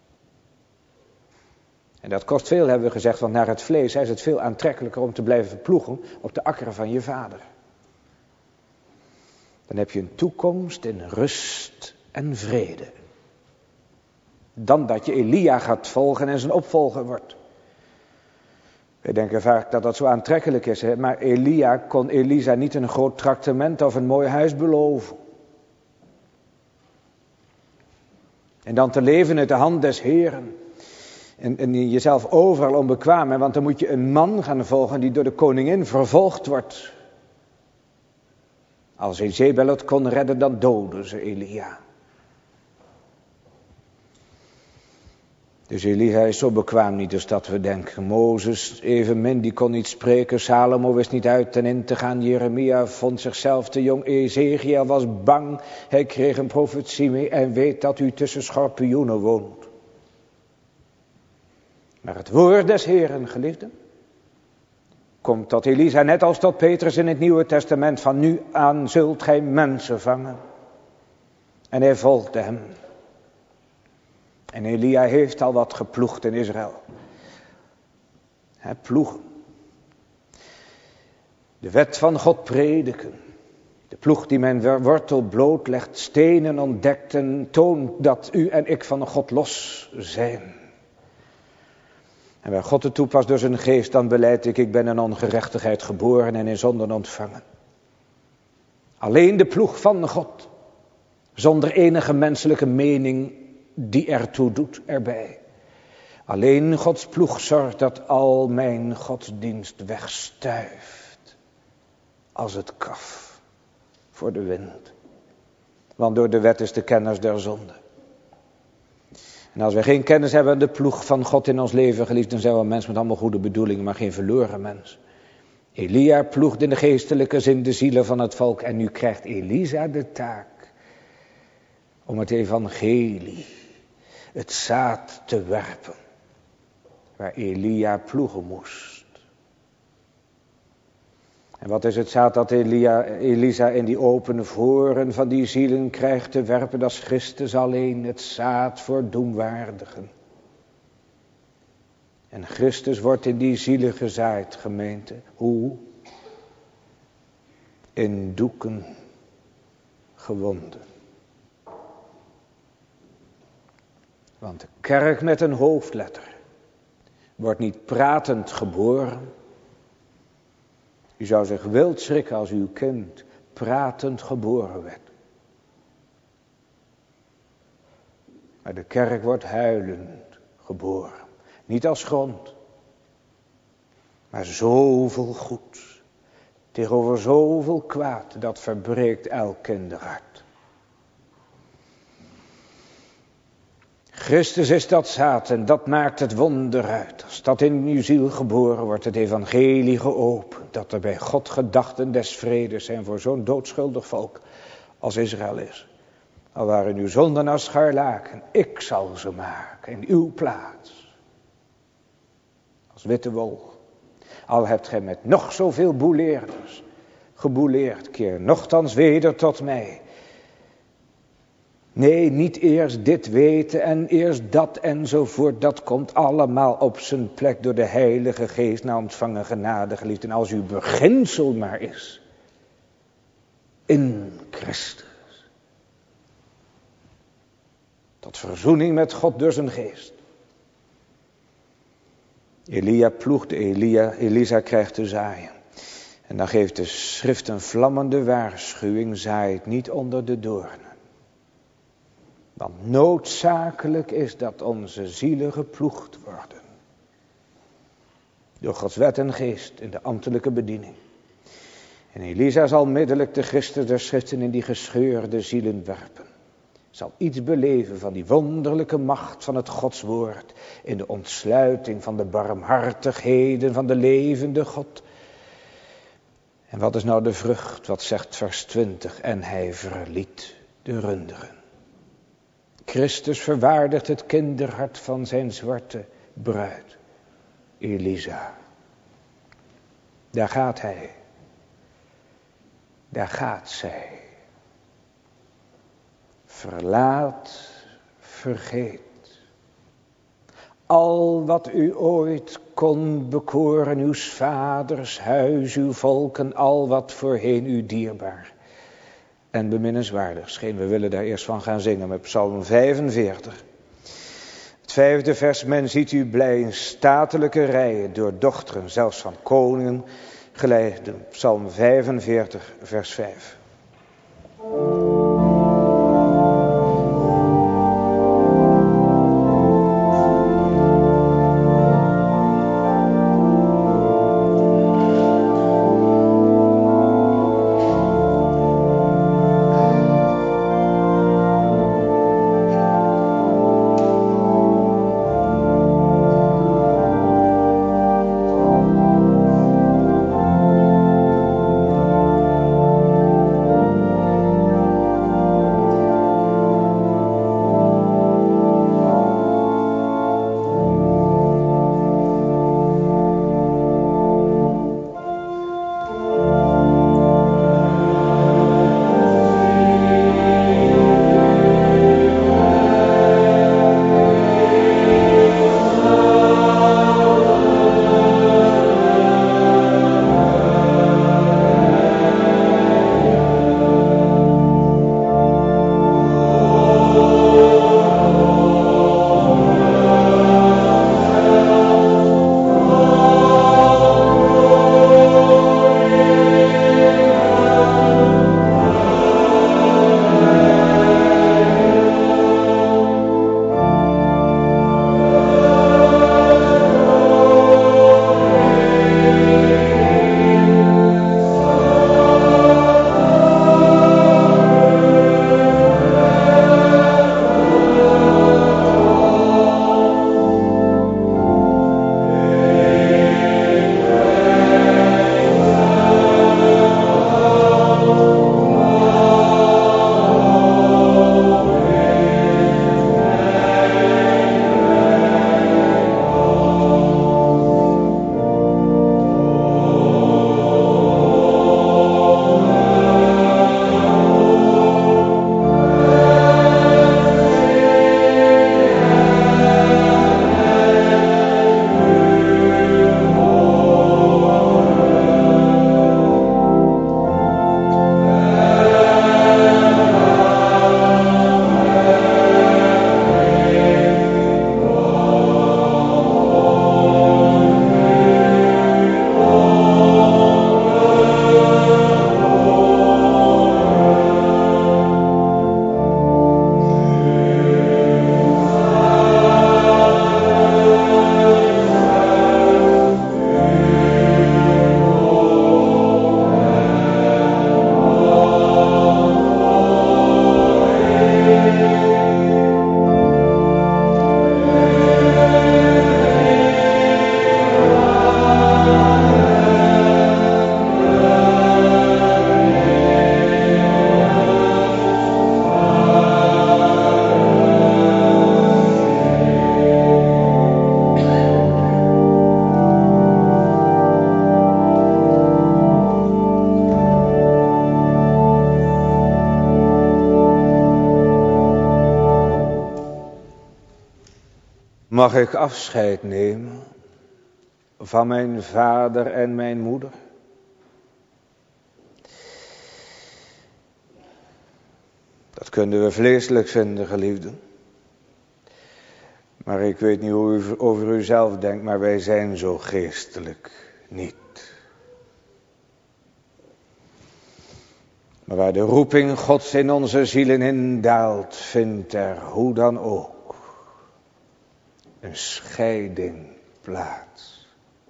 Speaker 1: En dat kost veel, hebben we gezegd, want naar het vlees is het veel aantrekkelijker om te blijven ploegen op de akker van je vader. Dan heb je een toekomst in rust en vrede. Dan dat je Elia gaat volgen en zijn opvolger wordt. Wij denken vaak dat dat zo aantrekkelijk is, hè? Maar Elia kon Elisa niet een groot traktement of een mooi huis beloven. En dan te leven uit de hand des Heeren. En, en jezelf overal onbekwaam, hè? Want dan moet je een man gaan volgen die door de koningin vervolgd wordt. Als Jezebel het kon redden, dan doodde ze Elia. Dus Elia is zo bekwaam niet als dat we denken. Mozes evenmin, die kon niet spreken. Salomo wist niet uit en in te gaan. Jeremia vond zichzelf te jong. Ezekiel was bang. Hij kreeg een profetie mee en weet dat u tussen schorpioenen woont. Maar het woord des Heeren, geliefden, komt tot Elisa, net als tot Petrus in het Nieuwe Testament. Van nu aan zult gij mensen vangen. En hij volgde hem. En Elia heeft al wat geploegd in Israël. He, ploegen. De wet van God prediken. De ploeg die mijn wortel blootlegt, stenen ontdekt en toont dat u en ik van God los zijn. En waar God het toepast door zijn geest, dan beleid ik, ik ben in ongerechtigheid geboren en in zonden ontvangen. Alleen de ploeg van God, zonder enige menselijke mening die ertoe doet erbij. Alleen Gods ploeg zorgt dat al mijn godsdienst wegstuift als het kaf voor de wind. Want door de wet is de kennis der zonde. En als we geen kennis hebben van de ploeg van God in ons leven, geliefd, dan zijn we een mens met allemaal goede bedoelingen, maar geen verloren mens. Elia ploegt in de geestelijke zin de zielen van het volk en nu krijgt Elisa de taak om het evangelie, het zaad te werpen, waar Elia ploegen moest. En wat is het zaad dat Elia, Elisa in die opene voren van die zielen krijgt te werpen? Dat is Christus alleen, het zaad voor doemwaardigen. En Christus wordt in die zielen gezaaid, gemeente. Hoe? In doeken gewonden. Want de kerk met een hoofdletter wordt niet pratend geboren. U zou zich wild schrikken als uw kind pratend geboren werd. Maar de kerk wordt huilend geboren. Niet als grond, maar zoveel goed. Tegenover zoveel kwaad, dat verbreekt elk kinderhart. Christus is dat zaad en dat maakt het wonder uit. Als dat in uw ziel geboren wordt, het evangelie geopend. Dat er bij God gedachten des vredes zijn voor zo'n doodschuldig volk als Israël is. Al waren uw zonden als scharlaken, ik zal ze maken in uw plaats. Als witte wol. Al hebt gij met nog zoveel boeleerders gebouleerd, keer nochtans weder tot mij. Nee, niet eerst dit weten en eerst dat enzovoort. Dat komt allemaal op zijn plek door de Heilige Geest na ontvangen genade, geliefd. En als uw beginsel maar is in Christus. Tot verzoening met God door zijn geest. Elia ploegt, Elia, Elisa krijgt te zaaien. En dan geeft de schrift een vlammende waarschuwing, zaai het niet onder de doornen. Want noodzakelijk is dat onze zielen geploegd worden. Door Gods wet en geest in de ambtelijke bediening. En Elisa zal middelijk de Christus der schriften in die gescheurde zielen werpen. Zal iets beleven van die wonderlijke macht van het Godswoord. In de ontsluiting van de barmhartigheden van de levende God. En wat is nou de vrucht? Wat zegt vers twintig? En hij verliet de runderen. Christus verwaardigt het kinderhart van zijn zwarte bruid, Elisa. Daar gaat hij. Daar gaat zij. Verlaat, vergeet. Al wat u ooit kon bekoren, uw vaders huis, uw volken, al wat voorheen u dierbaar en beminnenswaardig scheen. We willen daar eerst van gaan zingen met Psalm vijfenveertig. Het vijfde vers, men ziet u blij in statelijke rijen, door dochteren, zelfs van koningen, geleid. Psalm vijfenveertig, vers vijf. Mag ik afscheid nemen van mijn vader en mijn moeder? Dat kunnen we vleeselijk vinden, geliefden. Maar ik weet niet hoe u over uzelf denkt, maar wij zijn zo geestelijk niet. Maar waar de roeping Gods in onze zielen indaalt, vindt er hoe dan ook een scheiding plaats.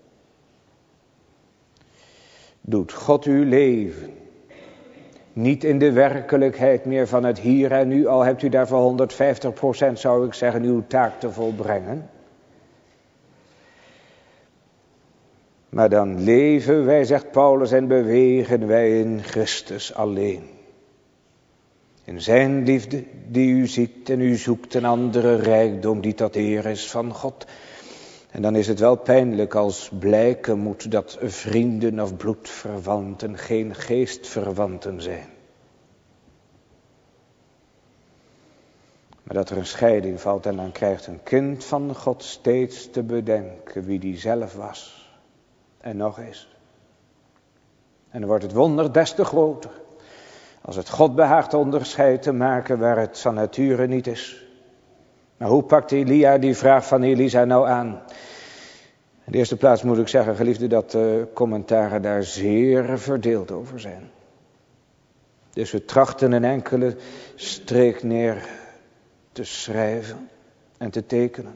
Speaker 1: Doet God uw leven niet in de werkelijkheid meer van het hier en nu, al hebt u daarvoor honderdvijftig procent, zou ik zeggen, uw taak te volbrengen. Maar dan leven wij, zegt Paulus, en bewegen wij in Christus alleen. In zijn liefde die u ziet en u zoekt een andere rijkdom die tot eer is van God. En dan is het wel pijnlijk als blijken moet dat vrienden of bloedverwanten geen geestverwanten zijn. Maar dat er een scheiding valt en dan krijgt een kind van God steeds te bedenken wie die zelf was. En nog is. En dan wordt het wonder des te groter. Als het God behaagt onderscheid te maken waar het van nature niet is. Maar hoe pakt Elia die vraag van Elisa nou aan? In de eerste plaats moet ik zeggen, geliefde, dat de commentaren daar zeer verdeeld over zijn. Dus we trachten een enkele streek neer te schrijven en te tekenen.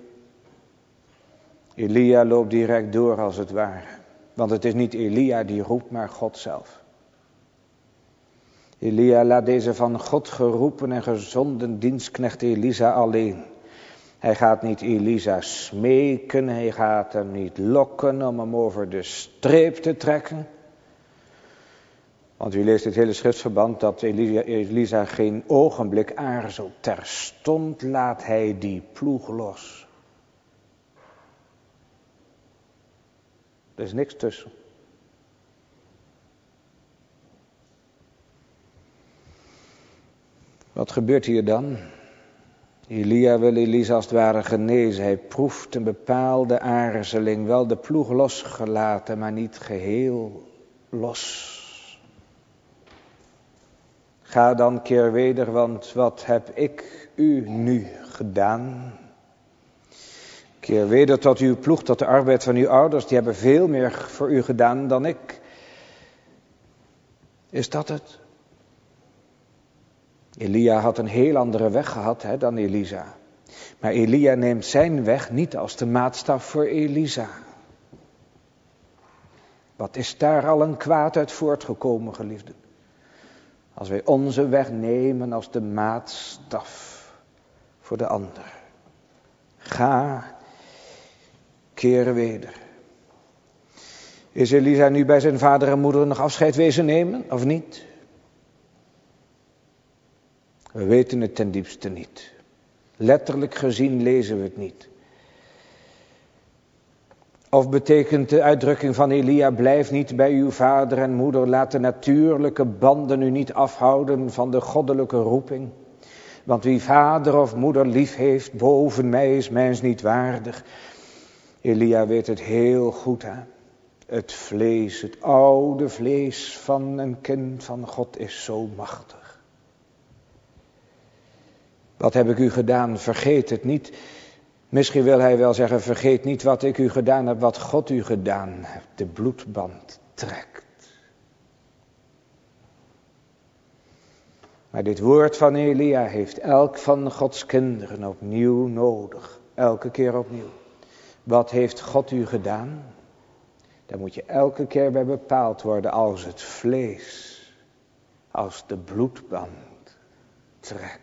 Speaker 1: Elia loopt direct door als het ware. Want het is niet Elia die roept, maar God zelf. Elia laat deze van God geroepen en gezonden dienstknecht Elisa alleen. Hij gaat niet Elisa smeken, hij gaat hem niet lokken om hem over de streep te trekken. Want u leest het hele schriftverband dat Elisa, Elisa geen ogenblik aarzelt. Terstond laat hij die ploeg los. Er is niks tussen. Wat gebeurt hier dan? Elia wil Elisa als het ware genezen. Hij proeft een bepaalde aarzeling. Wel de ploeg losgelaten, maar niet geheel los. Ga dan keer weder, want wat heb ik u nu gedaan? Keer weder tot uw ploeg, tot de arbeid van uw ouders. Die hebben veel meer voor u gedaan dan ik. Is dat het? Elia had een heel andere weg gehad hè, dan Elisa. Maar Elia neemt zijn weg niet als de maatstaf voor Elisa. Wat is daar al een kwaad uit voortgekomen, geliefden? Als wij onze weg nemen als de maatstaf voor de ander. Ga, keer weder. Is Elisa nu bij zijn vader en moeder nog afscheid wezen nemen, of niet? We weten het ten diepste niet. Letterlijk gezien lezen we het niet. Of betekent de uitdrukking van Elia, blijf niet bij uw vader en moeder, laat de natuurlijke banden u niet afhouden van de goddelijke roeping. Want wie vader of moeder lief heeft, boven mij is mijns niet waardig. Elia weet het heel goed, hè. Het vlees, het oude vlees van een kind van God is zo machtig. Wat heb ik u gedaan? Vergeet het niet. Misschien wil hij wel zeggen, vergeet niet wat ik u gedaan heb, wat God u gedaan heeft. De bloedband trekt. Maar dit woord van Elia heeft elk van Gods kinderen opnieuw nodig. Elke keer opnieuw. Wat heeft God u gedaan? Daar moet je elke keer bij bepaald worden als het vlees, als de bloedband trekt.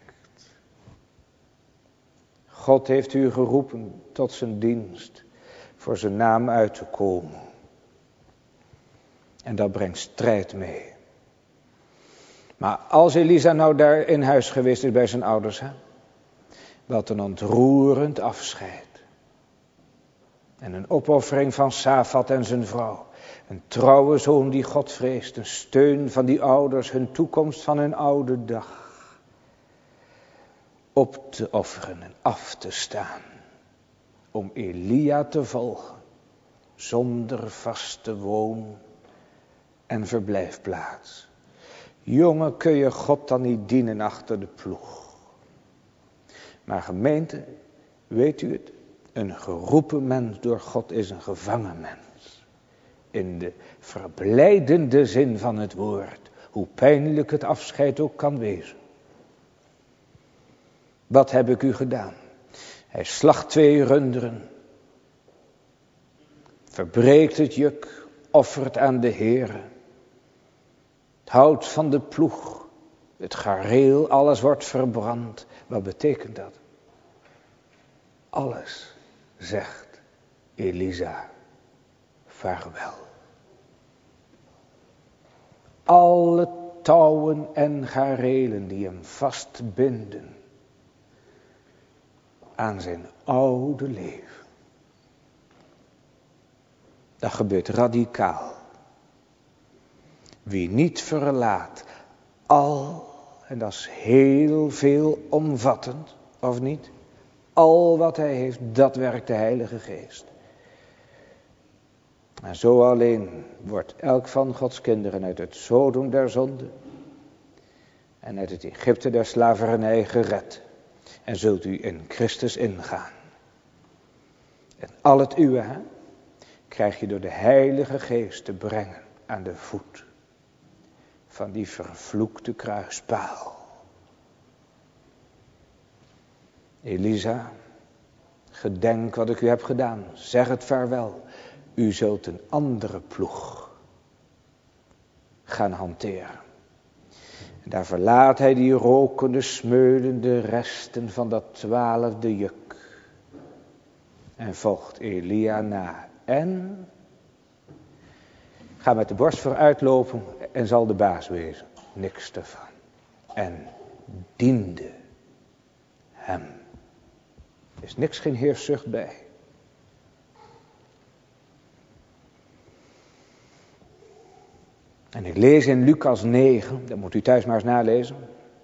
Speaker 1: God heeft u geroepen tot zijn dienst, voor zijn naam uit te komen. En dat brengt strijd mee. Maar als Elisa nou daar in huis geweest is bij zijn ouders, hè? Wat een ontroerend afscheid. En een opoffering van Safat en zijn vrouw. Een trouwe zoon die God vreest. Een steun van die ouders, hun toekomst van hun oude dag. Op te offeren en af te staan. om Elia te volgen, zonder vaste woon- en verblijfplaats. Jongen, kun je God dan niet dienen achter de ploeg? Maar gemeente, weet u het? Een geroepen mens door God is een gevangen mens. In de verblijdende zin van het woord, hoe pijnlijk het afscheid ook kan wezen. Wat heb ik u gedaan? Hij slacht twee runderen, verbreekt het juk, offert aan de Heere. Het hout van de ploeg, het gareel, alles wordt verbrand. Wat betekent dat? Alles zegt Elisa vaarwel. Alle touwen en garelen die hem vastbinden aan zijn oude leven. Dat gebeurt radicaal. Wie niet verlaat al, en dat is heel veel omvattend, of niet? Al wat hij heeft, dat werkt de Heilige Geest. En zo alleen wordt elk van Gods kinderen uit het Sodom der zonde en uit het Egypte der slavernij gered. En zult u in Christus ingaan. En al het uwe, hè, krijg je door de Heilige Geest te brengen aan de voet van die vervloekte kruispaal. Elisa, gedenk wat ik u heb gedaan. Zeg het vaarwel. U zult een andere ploeg gaan hanteren. En daar verlaat hij die rokende, smeulende resten van dat twaalfde juk. En volgt Elia na. En ga met de borst vooruit lopen en zal de baas wezen. Niks ervan. En diende hem. Er is niks, geen heerszucht bij. En ik lees in Lucas negen, dat moet u thuis maar eens nalezen.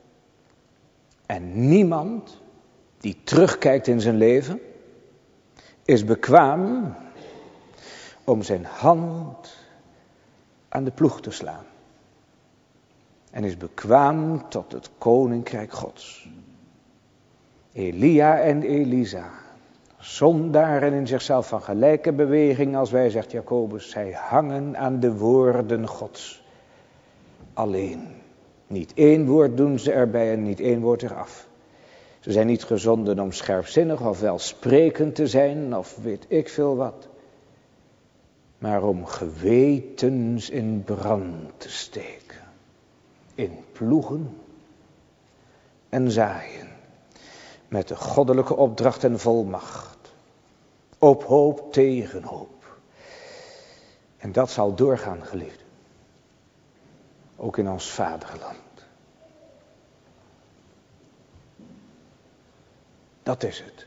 Speaker 1: En niemand die terugkijkt in zijn leven, is bekwaam om zijn hand aan de ploeg te slaan. En is bekwaam tot het koninkrijk Gods. Elia en Elisa, zondaren in zichzelf van gelijke beweging als wij, zegt Jacobus, zij hangen aan de woorden Gods. Alleen, niet één woord doen ze erbij en niet één woord eraf. Ze zijn niet gezonden om scherpzinnig of welsprekend te zijn of weet ik veel wat. Maar om gewetens in brand te steken. In ploegen en zaaien. Met de goddelijke opdracht en volmacht. Op hoop tegen hoop. En dat zal doorgaan, geliefden. Ook in ons vaderland. Dat is het.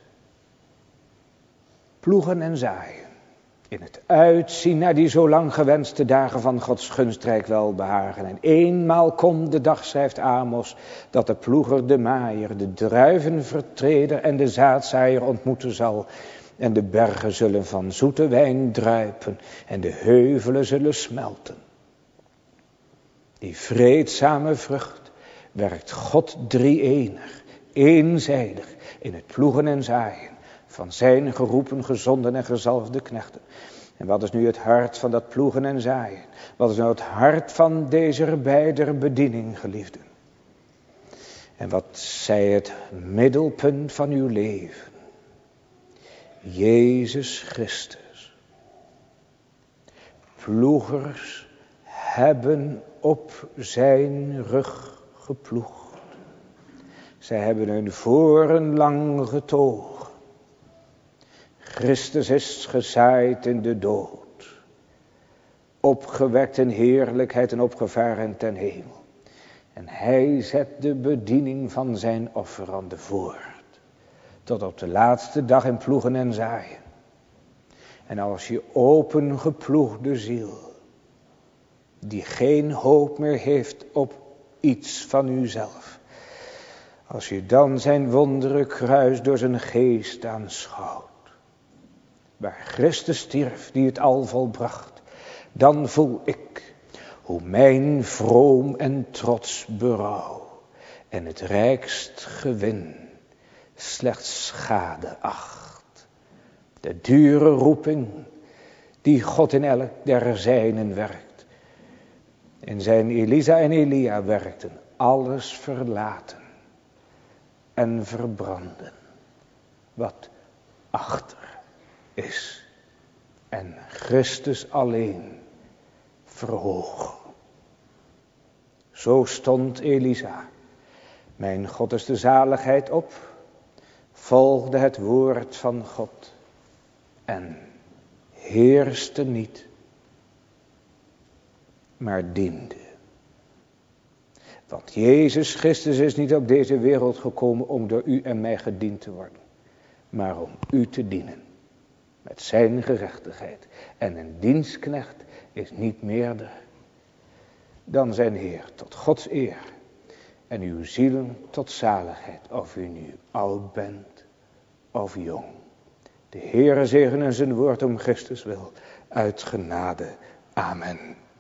Speaker 1: Ploegen en zaaien. In het uitzien naar die zo lang gewenste dagen van Gods gunstrijk welbehagen. En eenmaal komt de dag, schrijft Amos, dat de ploeger de maaier, de druivenvertreder en de zaadzaaier ontmoeten zal. En de bergen zullen van zoete wijn druipen en de heuvelen zullen smelten. Die vreedzame vrucht werkt God drie-enig, eenzijdig in het ploegen en zaaien van zijn geroepen, gezonden en gezalfde knechten. En wat is nu het hart van dat ploegen en zaaien? Wat is nou het hart van deze beider bediening, geliefden? En wat zij het middelpunt van uw leven? Jezus Christus. Ploegers hebben op zijn rug geploegd. Zij hebben hun voren lang getogen. Christus is gezaaid in de dood. Opgewekt in heerlijkheid en opgevaren ten hemel. En hij zet de bediening van zijn offerande voort. Tot op de laatste dag in ploegen en zaaien. En als je opengeploegde ziel, die geen hoop meer heeft op iets van uzelf. Als je dan zijn wondere kruis door zijn geest aanschouwt.
Speaker 2: waar Christus stierf, die het al volbracht, dan voel ik hoe mijn vroom en trots berouw en het rijkst gewin slechts schade acht. De dure roeping die God in elk der zijnen werkt. In zijn Elisa en Elia werkten, alles verlaten en verbranden wat achter is. En Christus alleen verhoog. Zo stond Elisa, mijn God is de zaligheid, op, volgde het woord van God en heerste niet, maar diende. Want Jezus Christus is niet op deze wereld gekomen om door u en mij gediend te worden, maar om u te dienen met zijn gerechtigheid. En een dienstknecht is niet meerder dan zijn Heer, tot Gods eer en uw zielen tot zaligheid, of u nu oud bent of jong. De Heere zegene zijn woord om Christus wil, uit genade. Amen.